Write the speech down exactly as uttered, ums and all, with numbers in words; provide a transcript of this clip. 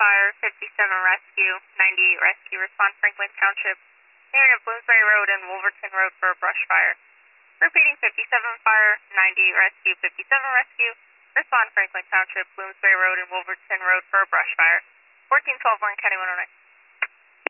fire, fifty-seven rescue, ninety-eight rescue, respond Franklin Township, near to Bloomsbury Road and Wolverton Road for a brush fire. Repeating fifty-seven fire, ninety-eight rescue, fifty-seven rescue, respond Franklin Township, Bloomsbury Road and Wolverton Road for a brush fire. fourteen twelve Orange County one oh nine.